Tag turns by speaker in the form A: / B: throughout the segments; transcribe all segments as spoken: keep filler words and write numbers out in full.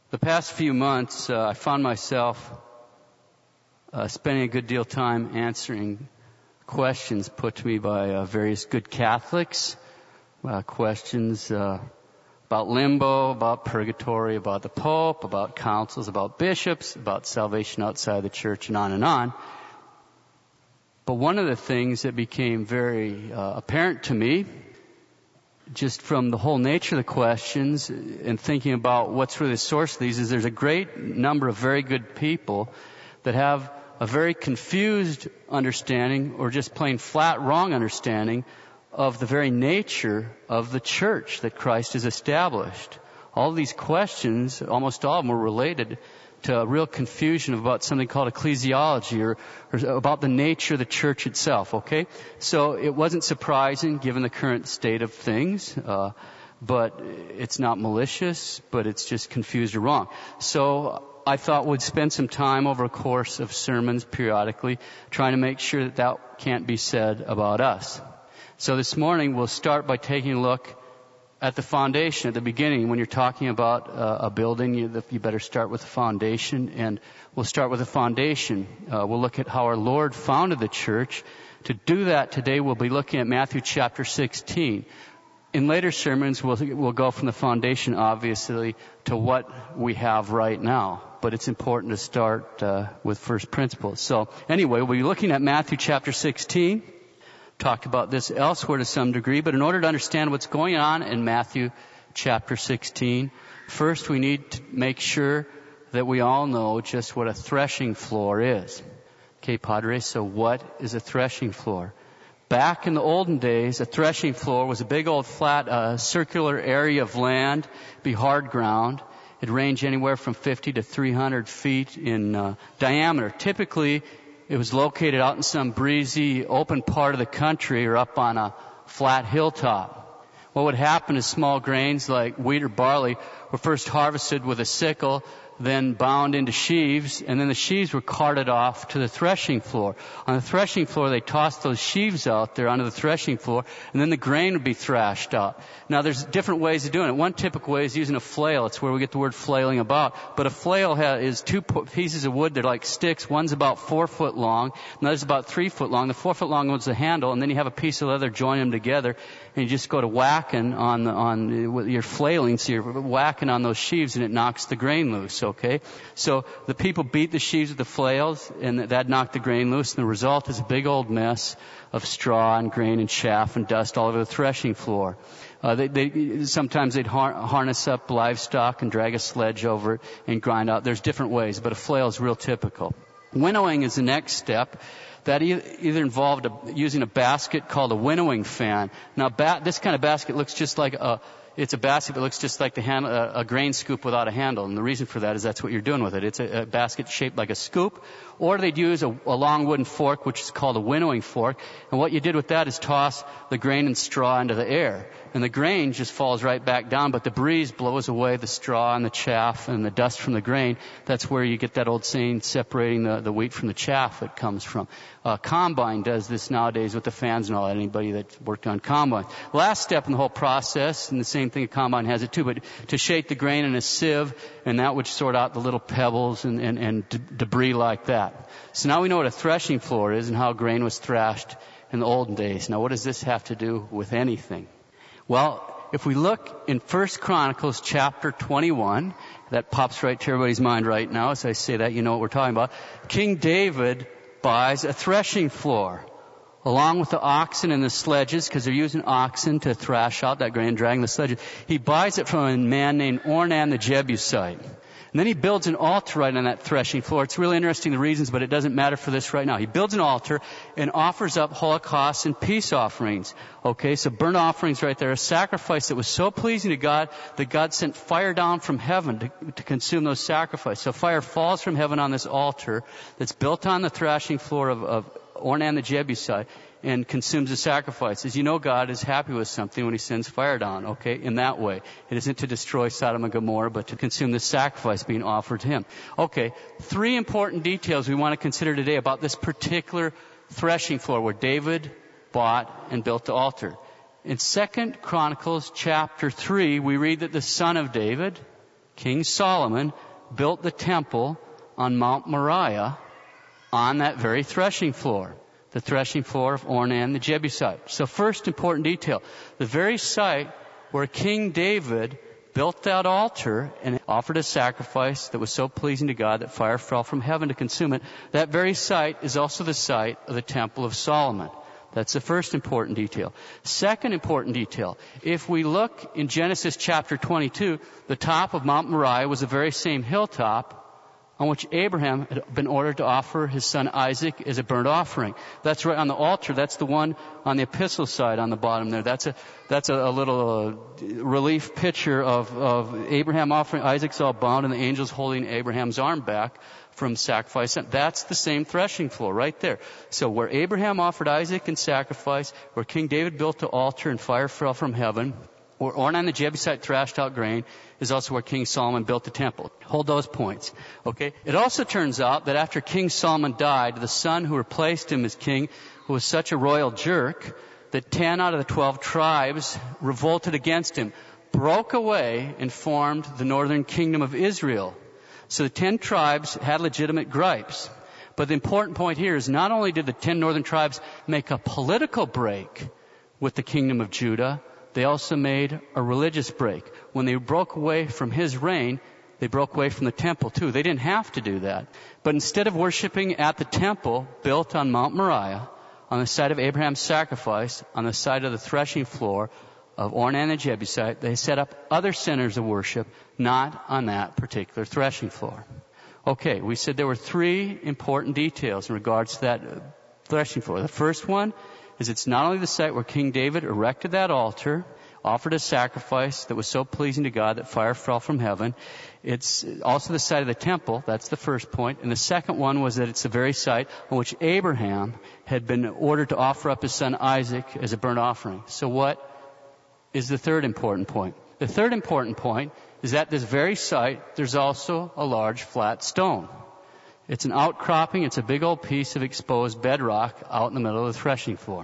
A: The past few months, uh, I found myself uh, spending a good deal of time answering questions put to me by uh, various good Catholics, uh, questions uh, about limbo, about purgatory, about the Pope, about councils, about bishops, about salvation outside the church, and on and on. But one of the things that became very uh, apparent to me, just from the whole nature of the questions and thinking about what's really the source of these, is there's a great number of very good people that have a very confused understanding or just plain flat wrong understanding of the very nature of the church that Christ has established. All these questions, almost all of them, were related to a real confusion about something called ecclesiology, or, or about the nature of the church itself, okay? So it wasn't surprising given the current state of things, uh, but it's not malicious, but it's just confused or wrong. So I thought we'd spend some time over a course of sermons periodically trying to make sure that that can't be said about us. So this morning we'll start by taking a look at the foundation at the beginning. When you're talking about uh, a building, you, you better start with the foundation, and we'll start with the foundation. Uh, we'll look at how our Lord founded the church. To do that today, we'll be looking at Matthew chapter sixteen. In later sermons, we'll, we'll go from the foundation, obviously, to what we have right now. But it's important to start uh, with first principles. So anyway, we'll be looking at Matthew chapter sixteen. Talked about this elsewhere to some degree, but in order to understand what's going on in Matthew chapter sixteen, first we need to make sure that we all know just what a threshing floor is. Okay, Padre, so what is a threshing floor? Back in the olden days, a threshing floor was a big old flat uh, circular area of land, be hard ground. It'd range anywhere from fifty to three hundred feet in uh, diameter. Typically, it was located out in some breezy, open part of the country or up on a flat hilltop. What would happen is small grains like wheat or barley were first harvested with a sickle, then bound into sheaves, and then the sheaves were carted off to the threshing floor. On the threshing floor, they tossed those sheaves out there onto the threshing floor, and then the grain would be thrashed out. Now, there's different ways of doing it. One typical way is using a flail. It's where we get the word flailing about. But a flail ha- is two pieces of wood. They're like sticks. One's about four foot long, another's about three foot long. The four foot long one's the handle, and then you have a piece of leather, join them together, and you just go to whacking on the, on your flailing. So you're whacking on those sheaves, and it knocks the grain loose. Okay, so the people beat the sheaves with the flails, and that knocked the grain loose, and the result is a big old mess of straw and grain and chaff and dust all over the threshing floor. Uh, they, they, sometimes they'd har- harness up livestock and drag a sledge over it and grind out. There's different ways, but a flail is real typical. Winnowing is the next step. That e- either involved a, using a basket called a winnowing fan. Now, ba- this kind of basket looks just like a It's a basket that looks just like the hand, a, a grain scoop without a handle. And the reason for that is that's what you're doing with it. It's a, a basket shaped like a scoop. Or they'd use a, a long wooden fork, which is called a winnowing fork. And what you did with that is toss the grain and straw into the air. And the grain just falls right back down, but the breeze blows away the straw and the chaff and the dust from the grain. That's where you get that old saying, separating the, the wheat from the chaff, it comes from. Uh, Combine does this nowadays with the fans and all that, anybody that's worked on Combine. Last step in the whole process, and the same thing a Combine has it too, but to shake the grain in a sieve, and that would sort out the little pebbles and, and, and de- debris like that. So now we know what a threshing floor is and how grain was thrashed in the olden days. Now what does this have to do with anything? Well, if we look in First Chronicles chapter twenty-one, that pops right to everybody's mind right now. As I say that, you know what we're talking about. King David buys a threshing floor along with the oxen and the sledges, because they're using oxen to thrash out that grain, dragging the sledges. He buys it from a man named Ornan the Jebusite. And then he builds an altar right on that threshing floor. It's really interesting, the reasons, but it doesn't matter for this right now. He builds an altar and offers up holocausts and peace offerings. Okay, so burnt offerings right there, a sacrifice that was so pleasing to God that God sent fire down from heaven to, to consume those sacrifices. So fire falls from heaven on this altar that's built on the threshing floor of, of Ornan the Jebusite and consumes the sacrifices. You know God is happy with something when He sends fire down, okay, in that way. It isn't to destroy Sodom and Gomorrah, but to consume the sacrifice being offered to Him. Okay, three important details we want to consider today about this particular threshing floor where David bought and built the altar. In Second Chronicles chapter three, we read that the son of David, King Solomon built the temple on Mount Moriah on that very threshing floor, the threshing floor of Ornan the Jebusite. So first important detail, the very site where King David built that altar and offered a sacrifice that was so pleasing to God that fire fell from heaven to consume it, that very site is also the site of the Temple of Solomon. That's the first important detail. Second important detail, if we look in Genesis chapter twenty-two, the top of Mount Moriah was the very same hilltop on which Abraham had been ordered to offer his son Isaac as a burnt offering. That's right on the altar. That's the one on the epistle side on the bottom there. That's a that's a, a little uh, relief picture of, of Abraham offering. Isaac's all bound and the angels holding Abraham's arm back from sacrifice. That's the same threshing floor right there. So where Abraham offered Isaac in sacrifice, where King David built the altar and fire fell from heaven, where Ornan the Jebusite thrashed out grain, is also where King Solomon built the temple. Hold those points. Okay? It also turns out that after King Solomon died, the son who replaced him as king, who was such a royal jerk, that ten out of the twelve tribes revolted against him, broke away and formed the northern kingdom of Israel. So the ten tribes had legitimate gripes. But the important point here is not only did the ten northern tribes make a political break with the kingdom of Judah, they also made a religious break. When they broke away from his reign, they broke away from the temple too. They didn't have to do that. But instead of worshiping at the temple built on Mount Moriah, on the site of Abraham's sacrifice, on the site of the threshing floor of Ornan the Jebusite, they set up other centers of worship, not on that particular threshing floor. Okay, we said there were three important details in regards to that threshing floor. The first one is it's not only the site where King David erected that altar, offered a sacrifice that was so pleasing to God that fire fell from heaven. It's also the site of the temple. That's the first point. And the second one was that it's the very site on which Abraham had been ordered to offer up his son Isaac as a burnt offering. So what is the third important point? The third important point is that this very site, there's also a large flat stone. It's an outcropping. It's a big old piece of exposed bedrock out in the middle of the threshing floor.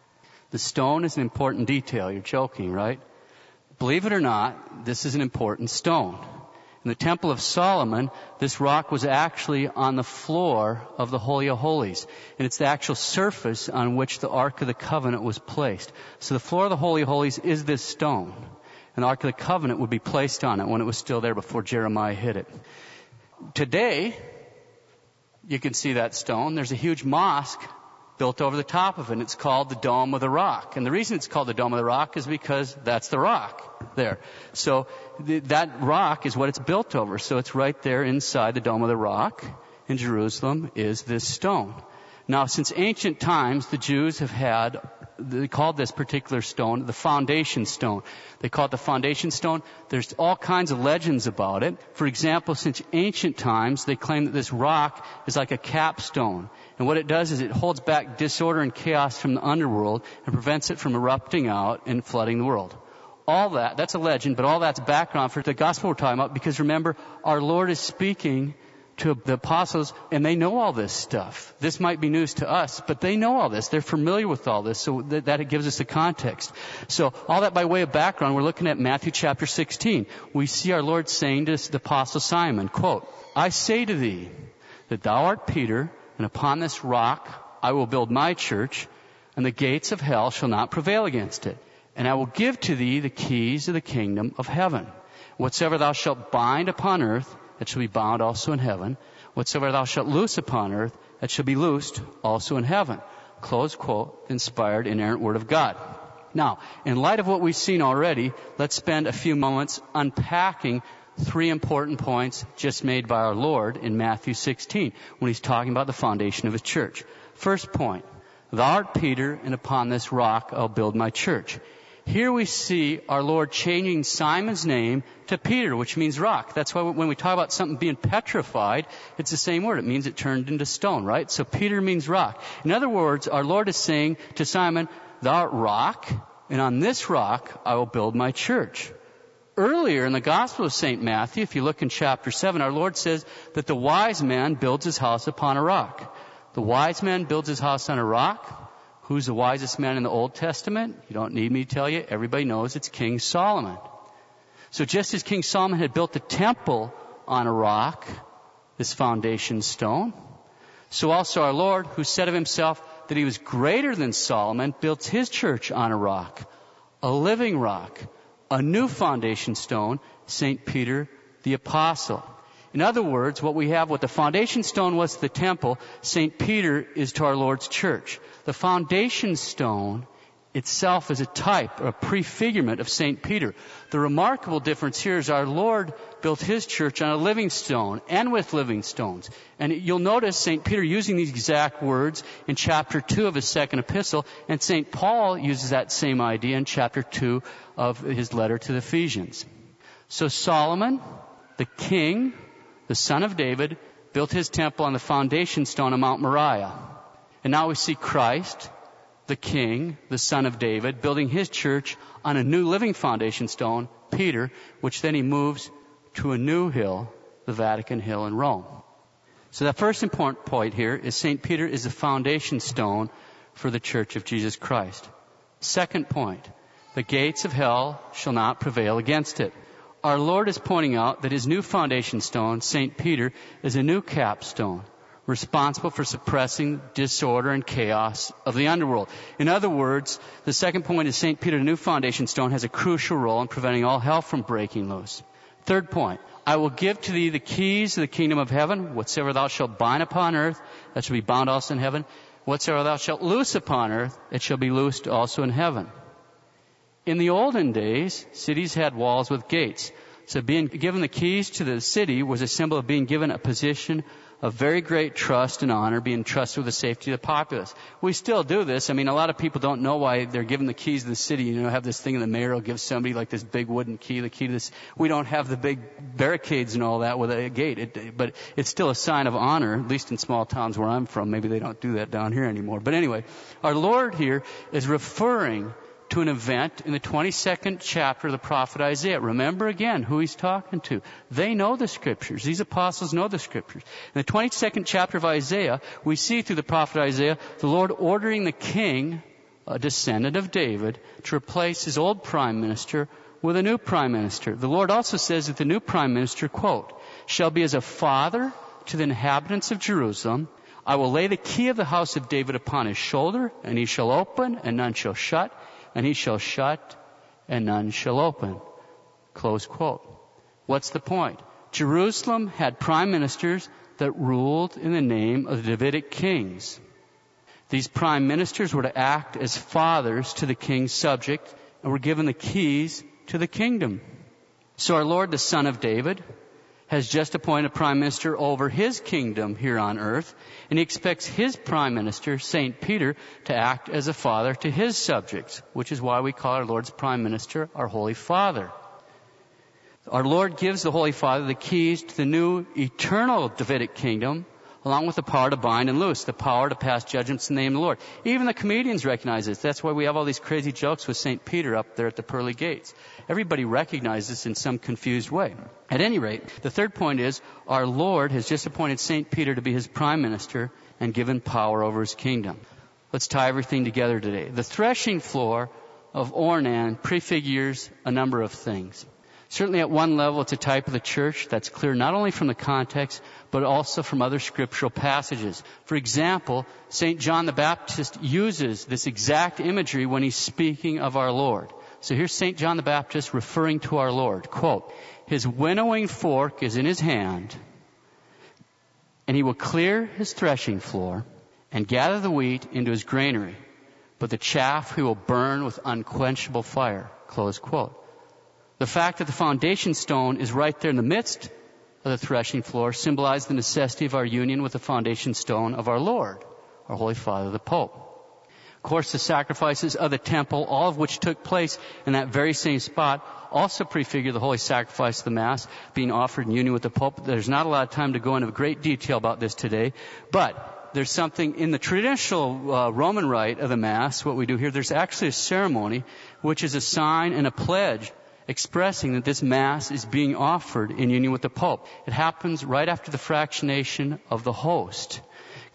A: The stone is an important detail. You're joking, right? Believe it or not, this is an important stone. In the Temple of Solomon, this rock was actually on the floor of the Holy of Holies. And it's the actual surface on which the Ark of the Covenant was placed. So the floor of the Holy of Holies is this stone. And the Ark of the Covenant would be placed on it when it was still there before Jeremiah hit it. Today, you can see that stone. There's a huge mosque built over the top of it, and it's called the Dome of the Rock. And the reason it's called the Dome of the Rock is because that's the rock there. So th- that rock is what it's built over. So it's right there inside the Dome of the Rock in Jerusalem is this stone. Now, since ancient times, the Jews have had, they called this particular stone the foundation stone. They call it the foundation stone. There's all kinds of legends about it. For example, since ancient times, they claim that this rock is like a capstone. And what it does is it holds back disorder and chaos from the underworld and prevents it from erupting out and flooding the world. All that, that's a legend, but all that's background for the gospel we're talking about, because remember, our Lord is speaking to the apostles, and they know all this stuff. This might be news to us, but they know all this. They're familiar with all this, so that, that it gives us the context. So all that by way of background, we're looking at Matthew chapter sixteen. We see our Lord saying to the apostle Simon, quote, "I say to thee that thou art Peter, and upon this rock I will build my church, and the gates of hell shall not prevail against it. And I will give to thee the keys of the kingdom of heaven. Whatsoever thou shalt bind upon earth, that shall be bound also in heaven. Whatsoever thou shalt loose upon earth, that shall be loosed also in heaven." Close quote, inspired, inerrant word of God. Now, in light of what we've seen already, let's spend a few moments unpacking three important points just made by our Lord in Matthew sixteen when he's talking about the foundation of his church. First point, thou art Peter, and upon this rock I'll build my church. Here we see our Lord changing Simon's name to Peter, which means rock. That's why when we talk about something being petrified, it's the same word. It means it turned into stone, right? So Peter means rock. In other words, our Lord is saying to Simon, thou art rock, and on this rock I will build my church. Earlier in the Gospel of Saint Matthew, if you look in chapter seven, our Lord says that the wise man builds his house upon a rock. The wise man builds his house on a rock. Who's the wisest man in the Old Testament? You don't need me to tell you. Everybody knows it's King Solomon. So just as King Solomon had built the temple on a rock, this foundation stone, so also our Lord, who said of himself that he was greater than Solomon, built his church on a rock, a living rock, a new foundation stone, Saint Peter the Apostle. In other words, what we have, what the foundation stone was to the temple, Saint Peter is to our Lord's church. The foundation stone itself is a type, or a prefigurement of Saint Peter. The remarkable difference here is our Lord built his church on a living stone and with living stones. And you'll notice Saint Peter using these exact words in chapter two of his second epistle, and Saint Paul uses that same idea in chapter two of his letter to the Ephesians. So Solomon, the king, the son of David, built his temple on the foundation stone of Mount Moriah. And now we see Christ, the king, the son of David, building his church on a new living foundation stone, Peter, which then he moves to a new hill, the Vatican Hill in Rome. So the first important point here is Saint Peter is the foundation stone for the Church of Jesus Christ. Second point, the gates of hell shall not prevail against it. Our Lord is pointing out that his new foundation stone, Saint Peter, is a new capstone, responsible for suppressing disorder and chaos of the underworld. In other words, the second point is Saint Peter, the new foundation stone, has a crucial role in preventing all hell from breaking loose. Third point, I will give to thee the keys of the kingdom of heaven. Whatsoever thou shalt bind upon earth, that shall be bound also in heaven. Whatsoever thou shalt loose upon earth, it shall be loosed also in heaven. In the olden days, cities had walls with gates. So being given the keys to the city was a symbol of being given a position of very great trust and honor, being trusted with the safety of the populace. We still do this. I mean, a lot of people don't know why they're given the keys to the city. You know, have this thing, and the mayor will give somebody like this big wooden key, the key to this. We don't have the big barricades and all that with a gate, it, but it's still a sign of honor, at least in small towns where I'm from. Maybe they don't do that down here anymore. But anyway, our Lord here is referring to an event in the twenty-second chapter of the prophet Isaiah. Remember again who he's talking to. They know the scriptures. These apostles know the scriptures. In the twenty-second chapter of Isaiah, we see through the prophet Isaiah, the Lord ordering the king, a descendant of David, to replace his old prime minister with a new prime minister. The Lord also says that the new prime minister, quote, shall be as a father to the inhabitants of Jerusalem. I will lay the key of the house of David upon his shoulder, and he shall open, and none shall shut. And he shall shut, and none shall open. Close quote. What's the point? Jerusalem had prime ministers that ruled in the name of the Davidic kings. These prime ministers were to act as fathers to the king's subject and were given the keys to the kingdom. So our Lord, the Son of David, has just appointed a prime minister over his kingdom here on earth, and he expects his prime minister, Saint Peter, to act as a father to his subjects, which is why we call our Lord's prime minister our Holy Father. Our Lord gives the Holy Father the keys to the new eternal Davidic kingdom, along with the power to bind and loose, the power to pass judgments in the name of the Lord. Even the comedians recognize this. That's why we have all these crazy jokes with Saint Peter up there at the pearly gates. Everybody recognizes this in some confused way. At any rate, the third point is our Lord has just appointed Saint Peter to be his prime minister and given power over his kingdom. Let's tie everything together today. The threshing floor of Ornan prefigures a number of things. Certainly at one level, it's a type of the church that's clear not only from the context, but also from other scriptural passages. For example, Saint John the Baptist uses this exact imagery when he's speaking of our Lord. So here's Saint John the Baptist referring to our Lord. Quote, his winnowing fork is in his hand, and he will clear his threshing floor and gather the wheat into his granary, but the chaff he will burn with unquenchable fire. Close quote. The fact that the foundation stone is right there in the midst of the threshing floor symbolizes the necessity of our union with the foundation stone of our Lord, our Holy Father, the Pope. Of course, the sacrifices of the temple, all of which took place in that very same spot, also prefigure the holy sacrifice of the Mass being offered in union with the Pope. There's not a lot of time to go into great detail about this today, but there's something in the traditional uh, Roman rite of the Mass, what we do here, there's actually a ceremony which is a sign and a pledge expressing that this Mass is being offered in union with the Pope. It happens right after the fractionation of the host.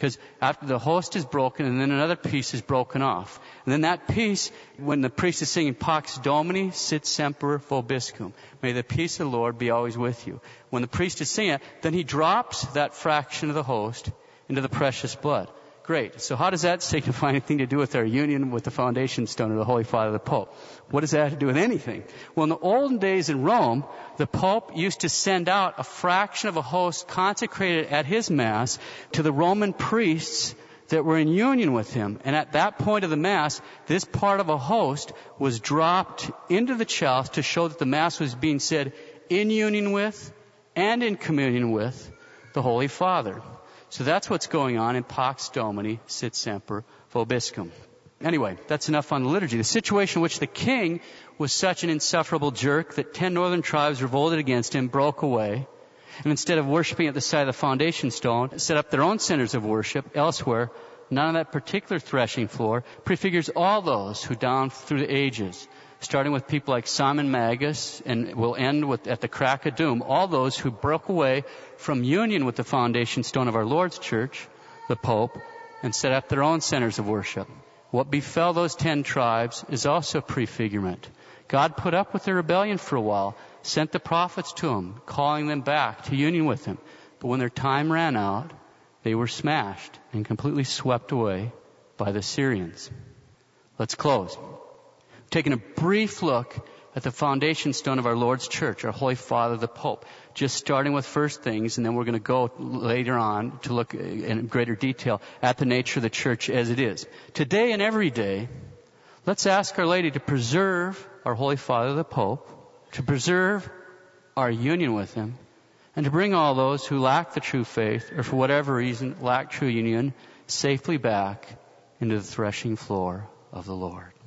A: Because after the host is broken, and then another piece is broken off. And then that piece, when the priest is singing Pax Domini, sit semper vobiscum. May the peace of the Lord be always with you. When the priest is singing it, then he drops that fraction of the host into the precious blood. Great. So how does that signify anything to do with our union with the foundation stone of the Holy Father, the Pope? What does that have to do with anything? Well, in the olden days in Rome, the Pope used to send out a fraction of a host consecrated at his Mass to the Roman priests that were in union with him. And at that point of the Mass, this part of a host was dropped into the chalice to show that the Mass was being said in union with and in communion with the Holy Father. So that's what's going on in Pax Domini, sit semper vobiscum. Anyway, that's enough on the liturgy. The situation in which the king was such an insufferable jerk that ten northern tribes revolted against him, broke away, and instead of worshiping at the site of the foundation stone, set up their own centers of worship elsewhere. None of that particular threshing floor prefigures all those who down through the ages, starting with people like Simon Magus, and will end with at the crack of doom, all those who broke away from union with the foundation stone of our Lord's church, the Pope, and set up their own centers of worship. What befell those ten tribes is also a prefigurement. God put up with their rebellion for a while, sent the prophets to them, calling them back to union with him. But when their time ran out, they were smashed and completely swept away by the Syrians. Let's close. Taking a brief look at the foundation stone of our Lord's church, our Holy Father, the Pope. Just starting with first things, and then we're going to go later on to look in greater detail at the nature of the church as it is. Today and every day, let's ask Our Lady to preserve our Holy Father, the Pope, to preserve our union with him, and to bring all those who lack the true faith, or for whatever reason lack true union, safely back into the threshing floor of the Lord.